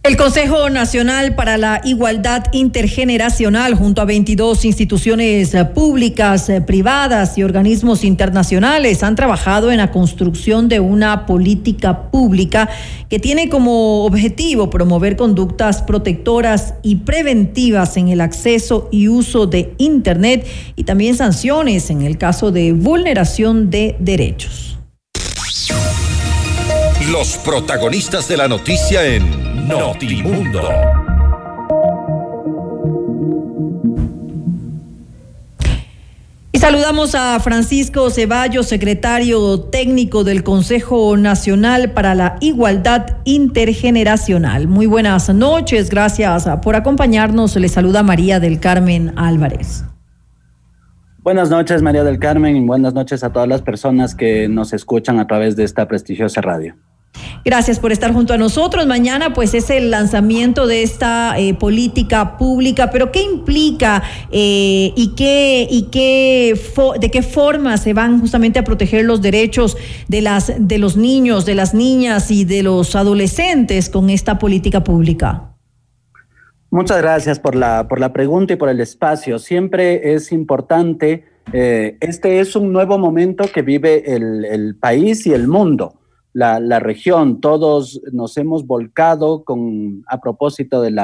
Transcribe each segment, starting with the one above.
El Consejo Nacional para la Igualdad Intergeneracional, junto a 22 instituciones públicas, privadas y organismos internacionales, han trabajado en la construcción de una política pública que tiene como objetivo promover conductas protectoras y preventivas en el acceso y uso de Internet y también sanciones en el caso de vulneración de derechos. Los protagonistas de la noticia en Notimundo. Y saludamos a Francisco Ceballos, secretario técnico del Consejo Nacional para la Igualdad Intergeneracional. Muy buenas noches, gracias por acompañarnos. Le saluda María del Carmen Álvarez. Buenas noches, María del Carmen, y buenas noches a todas las personas que nos escuchan a través de esta prestigiosa radio. Gracias por estar junto a nosotros. Mañana pues es el lanzamiento de esta política pública, pero ¿qué implica de qué forma se van justamente a proteger los derechos de los niños, de las niñas y de los adolescentes con esta política pública? Muchas gracias por la pregunta y por el espacio. Siempre es importante, este es un nuevo momento que vive el país y el mundo. La región, todos nos hemos volcado a propósito de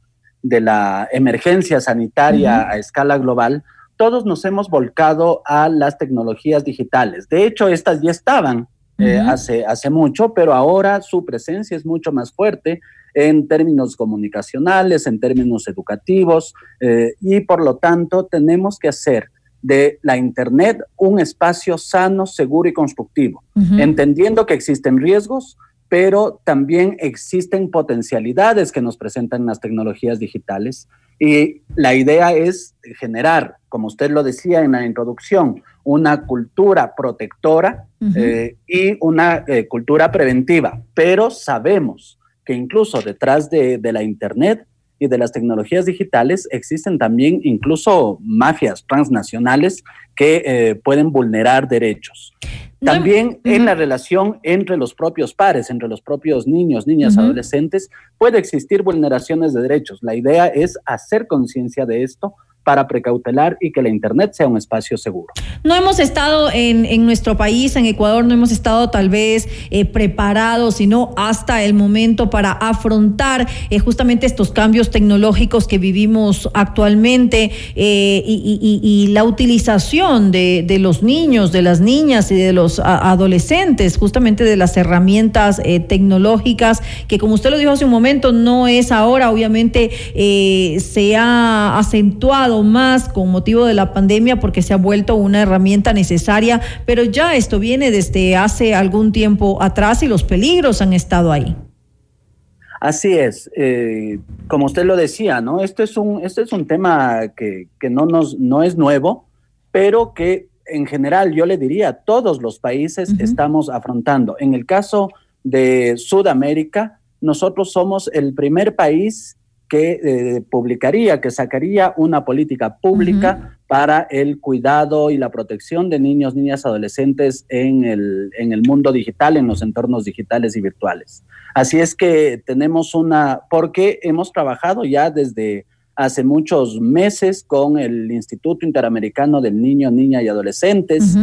la emergencia sanitaria a escala global, todos nos hemos volcado a las tecnologías digitales. De hecho, estas ya estaban hace mucho, pero ahora su presencia es mucho más fuerte en términos comunicacionales, en términos educativos, y por lo tanto tenemos que hacer de la Internet un espacio sano, seguro y constructivo, entendiendo que existen riesgos, pero también existen potencialidades que nos presentan las tecnologías digitales. Y la idea es generar, como usted lo decía en la introducción, una cultura protectora y una cultura preventiva. Pero sabemos que incluso detrás de la Internet y de las tecnologías digitales existen también incluso mafias transnacionales que pueden vulnerar derechos. También en la relación entre los propios pares, entre los propios niños, niñas, adolescentes, puede existir vulneraciones de derechos. La idea es hacer conciencia de esto para precautelar y que la Internet sea un espacio seguro. No hemos estado en nuestro país, en Ecuador, no hemos estado tal vez preparados, sino hasta el momento para afrontar justamente estos cambios tecnológicos que vivimos actualmente y la utilización de los niños, de las niñas y de los adolescentes, justamente de las herramientas tecnológicas, que como usted lo dijo hace un momento, no es ahora, obviamente se ha acentuado más con motivo de la pandemia porque se ha vuelto una herramienta necesaria, pero ya esto viene desde hace algún tiempo atrás y los peligros han estado ahí. Así es, como usted lo decía, ¿no? Este es un tema que no es nuevo, pero que en general yo le diría tudos los países estamos afrontando. En el caso de Sudamérica, nosotros somos el primer país que que sacaría una política pública para el cuidado y la protección de niños, niñas, adolescentes en el mundo digital, en los entornos digitales y virtuales. Así es que tenemos porque hemos trabajado ya desde hace muchos meses con el Instituto Interamericano del Niño, Niña y Adolescentes,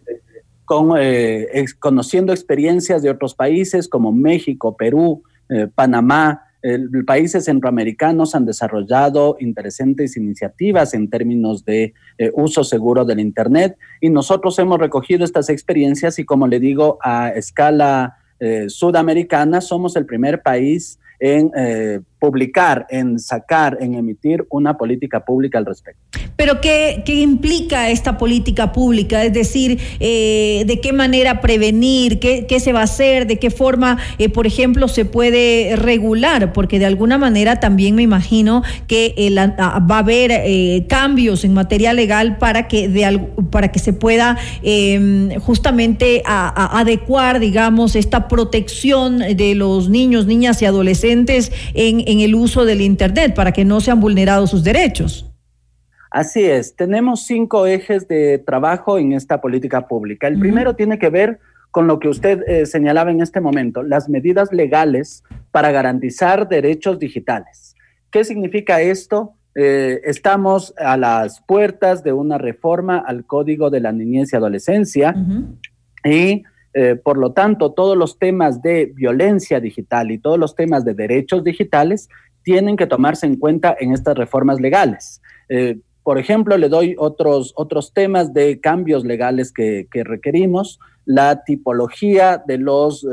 conociendo experiencias de otros países como México, Perú, Panamá. Países centroamericanos han desarrollado interesantes iniciativas en términos de uso seguro del Internet y nosotros hemos recogido estas experiencias y, como le digo, a escala sudamericana somos el primer país en publicar, en sacar, en emitir una política pública al respecto. Pero ¿qué implica esta política pública? Es decir, ¿de qué manera prevenir? ¿Qué se va a hacer? ¿De qué forma, por ejemplo, se puede regular? Porque de alguna manera también me imagino que va a haber cambios en materia legal para que se pueda justamente adecuar, digamos, esta protección de los niños, niñas y adolescentes en el uso del Internet para que no sean vulnerados sus derechos. Así es, tenemos 5 ejes de trabajo en esta política pública. El primero tiene que ver con lo que usted señalaba en este momento, las medidas legales para garantizar derechos digitales. ¿Qué significa esto? Estamos a las puertas de una reforma al Código de la Niñez y Adolescencia y por lo tanto todos los temas de violencia digital y todos los temas de derechos digitales tienen que tomarse en cuenta en estas reformas legales. Por ejemplo, le doy otros temas de cambios legales que requerimos, la tipología de los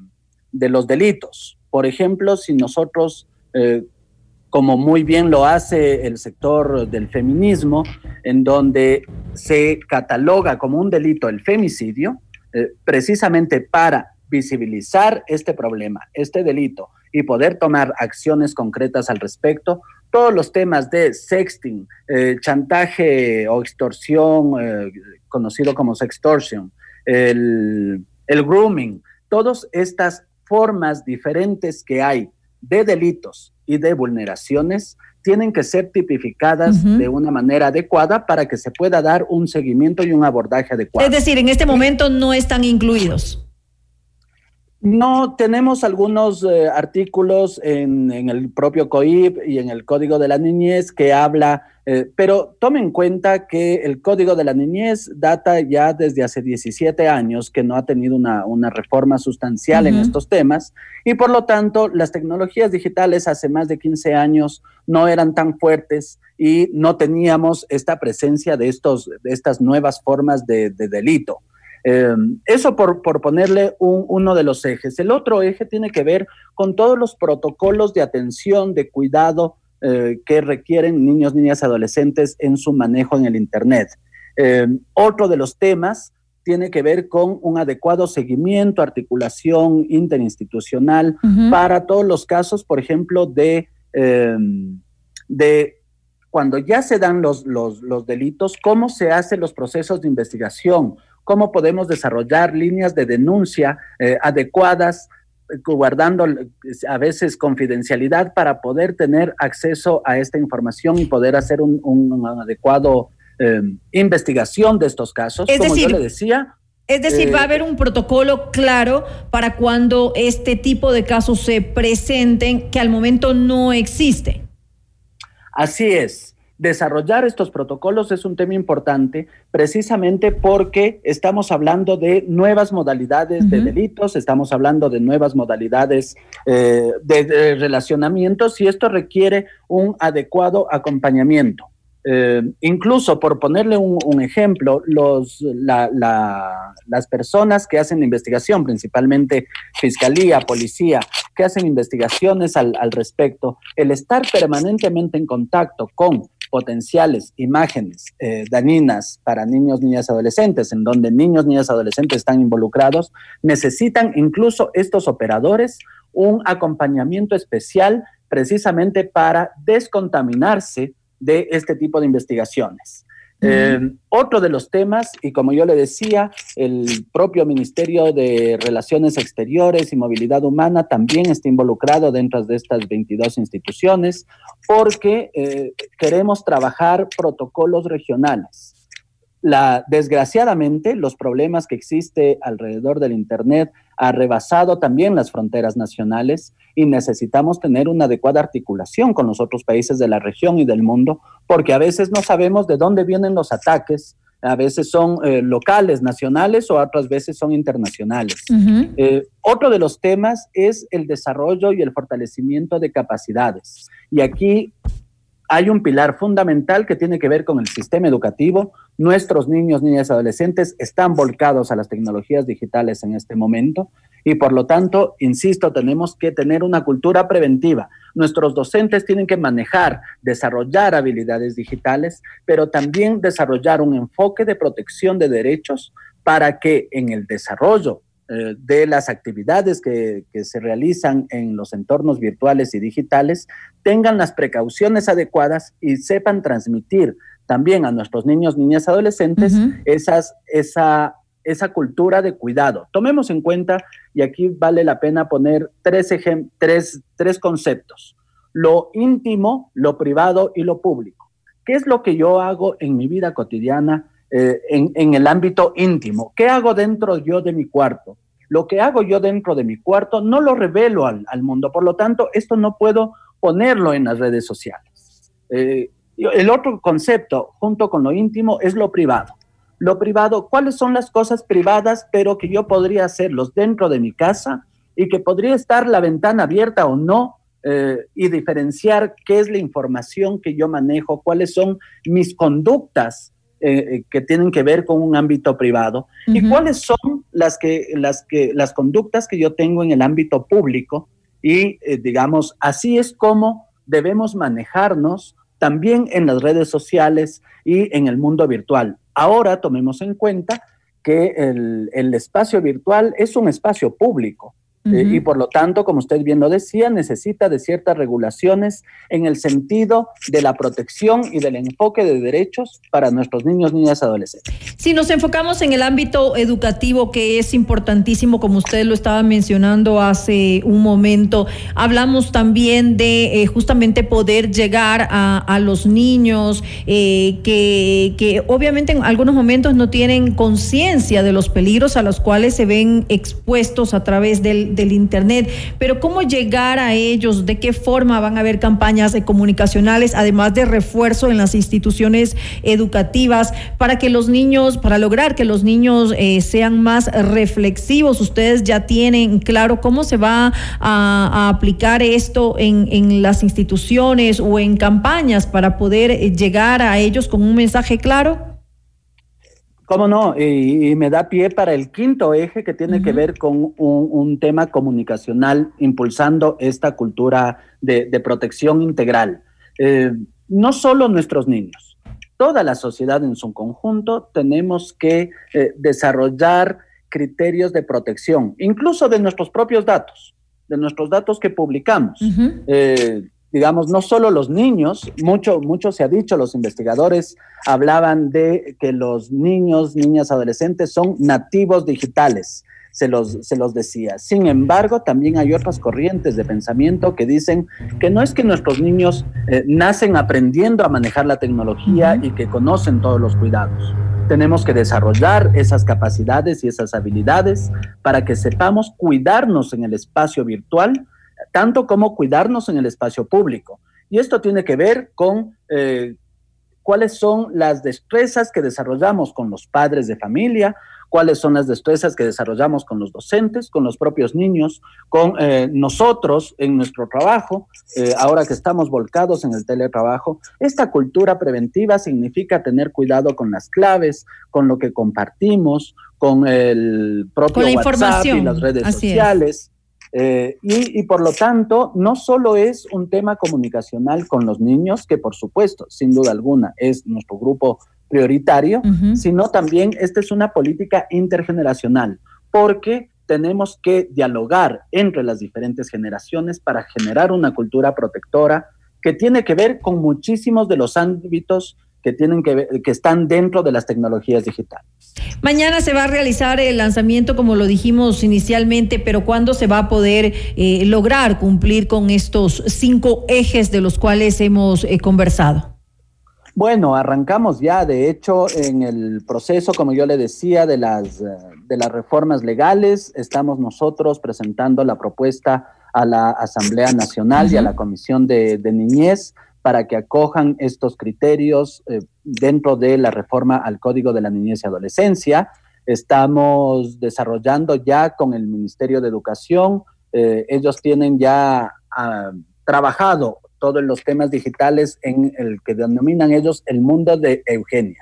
delitos. Por ejemplo, si nosotros, como muy bien lo hace el sector del feminismo, en donde se cataloga como un delito el femicidio, precisamente para visibilizar este problema, este delito, y poder tomar acciones concretas al respecto, todos los temas de sexting, chantaje o extorsión, conocido como sextortion, el grooming, todas estas formas diferentes que hay de delitos y de vulneraciones tienen que ser tipificadas de una manera adecuada para que se pueda dar un seguimiento y un abordaje adecuado. Es decir, en este momento no están incluidos. No, tenemos algunos artículos en el propio COIP y en el Código de la Niñez que habla, pero tome en cuenta que el Código de la Niñez data ya desde hace 17 años, que no ha tenido una reforma sustancial en estos temas, y por lo tanto las tecnologías digitales hace más de 15 años no eran tan fuertes y no teníamos esta presencia de estas nuevas formas de delito. Eso por ponerle uno de los ejes. El otro eje tiene que ver con todos los protocolos de atención, de cuidado que requieren niños, niñas, adolescentes en su manejo en el Internet. Otro de los temas tiene que ver con un adecuado seguimiento, articulación interinstitucional para todos los casos, por ejemplo, de cuando ya se dan los delitos, cómo se hacen los procesos de investigación, cómo podemos desarrollar líneas de denuncia adecuadas, guardando a veces confidencialidad para poder tener acceso a esta información y poder hacer un adecuado investigación de estos casos. Es como decir, yo le decía. Es decir, va a haber un protocolo claro para cuando este tipo de casos se presenten, que al momento no existe. Así es. Desarrollar estos protocolos es un tema importante precisamente porque estamos hablando de nuevas modalidades de delitos, estamos hablando de nuevas modalidades de relacionamientos, y esto requiere un adecuado acompañamiento. Incluso, por ponerle un ejemplo, las personas que hacen investigación, principalmente fiscalía, policía, que hacen investigaciones al respecto, el estar permanentemente en contacto con potenciales imágenes dañinas para niños, niñas, adolescentes, en donde niños, niñas, adolescentes están involucrados, necesitan incluso estos operadores un acompañamiento especial precisamente para descontaminarse de este tipo de investigaciones. Otro de los temas, y como yo le decía, el propio Ministerio de Relaciones Exteriores y Movilidad Humana también está involucrado dentro de estas 22 instituciones porque queremos trabajar protocolos regionales. Desgraciadamente, los problemas que existe alrededor del Internet ha rebasado también las fronteras nacionales y necesitamos tener una adecuada articulación con los otros países de la región y del mundo, porque a veces no sabemos de dónde vienen los ataques, a veces son locales, nacionales, o otras veces son internacionales. Otro de los temas es el desarrollo y el fortalecimiento de capacidades. Y aquí hay un pilar fundamental que tiene que ver con el sistema educativo. Nuestros niños, niñas y adolescentes están volcados a las tecnologías digitales en este momento y por lo tanto, insisto, tenemos que tener una cultura preventiva. Nuestros docentes tienen que manejar, desarrollar habilidades digitales, pero también desarrollar un enfoque de protección de derechos para que en el desarrollo de las actividades que se realizan en los entornos virtuales y digitales tengan las precauciones adecuadas y sepan transmitir también a nuestros niños, niñas, adolescentes esa cultura de cuidado. Tomemos en cuenta, y aquí vale la pena poner tres conceptos: lo íntimo, lo privado y lo público. ¿Qué es lo que yo hago en mi vida cotidiana en el ámbito íntimo? ¿Qué hago dentro yo de mi cuarto? Lo que hago yo dentro de mi cuarto no lo revelo al mundo, por lo tanto, esto no puedo ponerlo en las redes sociales. El otro concepto, junto con lo íntimo, es lo privado. Lo privado, ¿cuáles son las cosas privadas, pero que yo podría hacerlos dentro de mi casa y que podría estar la ventana abierta o no, y diferenciar qué es la información que yo manejo, cuáles son mis conductas que tienen que ver con un ámbito privado, y cuáles son las conductas que yo tengo en el ámbito público, y digamos, así es como debemos manejarnos también en las redes sociales y en el mundo virtual. Ahora tomemos en cuenta que el espacio virtual es un espacio público. Y por lo tanto, como usted bien lo decía, necesita de ciertas regulaciones en el sentido de la protección y del enfoque de derechos para nuestros niños, niñas y adolescentes. Si nos enfocamos en el ámbito educativo, que es importantísimo, como usted lo estaba mencionando hace un momento, hablamos también de justamente poder llegar a los niños que obviamente en algunos momentos no tienen conciencia de los peligros a los cuales se ven expuestos a través del Internet, pero ¿cómo llegar a ellos? ¿De qué forma van a haber campañas comunicacionales, además de refuerzo en las instituciones educativas para que los niños, para lograr que los niños sean más reflexivos? Ustedes ya tienen claro cómo se va a aplicar esto en las instituciones o en campañas para poder llegar a ellos con un mensaje claro. ¿Cómo no? Y me da pie para el quinto eje, que tiene que ver con un tema comunicacional, impulsando esta cultura de protección integral. No solo nuestros niños, toda la sociedad en su conjunto tenemos que desarrollar criterios de protección, incluso de nuestros propios datos, de nuestros datos que publicamos. Digamos, no solo los niños, mucho se ha dicho, los investigadores hablaban de que los niños, niñas, adolescentes son nativos digitales, se los decía. Sin embargo, también hay otras corrientes de pensamiento que dicen que no es que nuestros niños nacen aprendiendo a manejar la tecnología y que conocen todos los cuidados. Tenemos que desarrollar esas capacidades y esas habilidades para que sepamos cuidarnos en el espacio virtual, tanto como cuidarnos en el espacio público. Y esto tiene que ver con cuáles son las destrezas que desarrollamos con los padres de familia, cuáles son las destrezas que desarrollamos con los docentes, con los propios niños, con nosotros en nuestro trabajo, ahora que estamos volcados en el teletrabajo. Esta cultura preventiva significa tener cuidado con las claves, con lo que compartimos, con el propio WhatsApp y las redes sociales. Y por lo tanto, no solo es un tema comunicacional con los niños, que por supuesto, sin duda alguna, es nuestro grupo prioritario, sino también esta es una política intergeneracional, porque tenemos que dialogar entre las diferentes generaciones para generar una cultura protectora que tiene que ver con muchísimos de los ámbitos que están dentro de las tecnologías digitales. Mañana se va a realizar el lanzamiento, como lo dijimos inicialmente, pero ¿cuándo se va a poder lograr cumplir con estos 5 ejes de los cuales hemos conversado? Bueno, arrancamos ya, de hecho, en el proceso, como yo le decía, de las reformas legales. Estamos nosotros presentando la propuesta a la Asamblea Nacional y a la Comisión de Niñez para que acojan estos criterios dentro de la reforma al Código de la Niñez y Adolescencia. Estamos desarrollando ya con el Ministerio de Educación, ellos tienen ya trabajado todos los temas digitales en el que denominan ellos el mundo de Eugenia.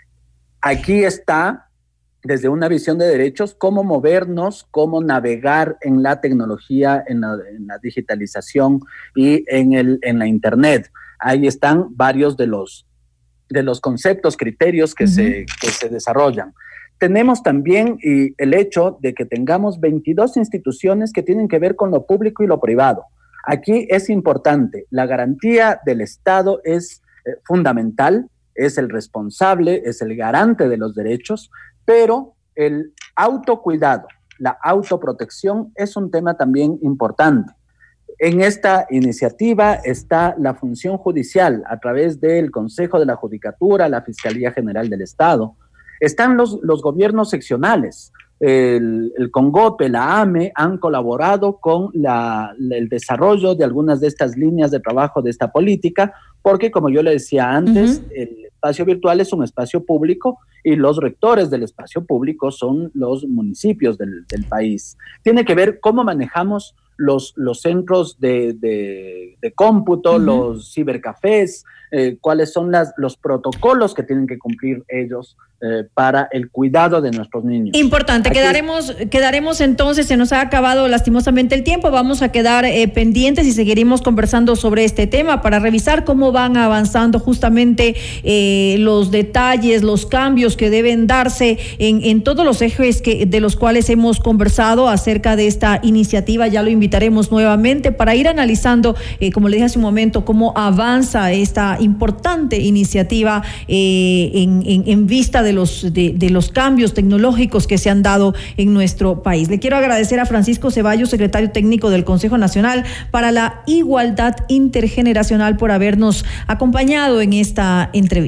Aquí está, desde una visión de derechos, cómo movernos, cómo navegar en la tecnología, en la digitalización y en la Internet. Ahí están varios de los conceptos, criterios que se desarrollan. Tenemos también el hecho de que tengamos 22 instituciones que tienen que ver con lo público y lo privado. Aquí es importante, la garantía del Estado es fundamental, es el responsable, es el garante de los derechos, pero el autocuidado, la autoprotección es un tema también importante. En esta iniciativa está la función judicial a través del Consejo de la Judicatura, la Fiscalía General del Estado. Están los gobiernos seccionales. el CONGOPE, la AME, han colaborado con el desarrollo de algunas de estas líneas de trabajo de esta política, porque como yo le decía antes, el espacio virtual es un espacio público y los rectores del espacio público son los municipios del país. Tiene que ver cómo manejamos los centros de cómputo, los cibercafés, cuáles son los protocolos que tienen que cumplir ellos para el cuidado de nuestros niños. Importante, quedaremos entonces, se nos ha acabado lastimosamente el tiempo, vamos a quedar pendientes y seguiremos conversando sobre este tema para revisar cómo van avanzando justamente los detalles, los cambios que deben darse en todos los ejes de los cuales hemos conversado acerca de esta iniciativa. Ya lo invitaremos nuevamente para ir analizando, como le dije hace un momento, cómo avanza esta importante iniciativa en vista de los cambios tecnológicos que se han dado en nuestro país. Le quiero agradecer a Francisco Ceballos, secretario técnico del Consejo Nacional para la Igualdad Intergeneracional, por habernos acompañado en esta entrevista.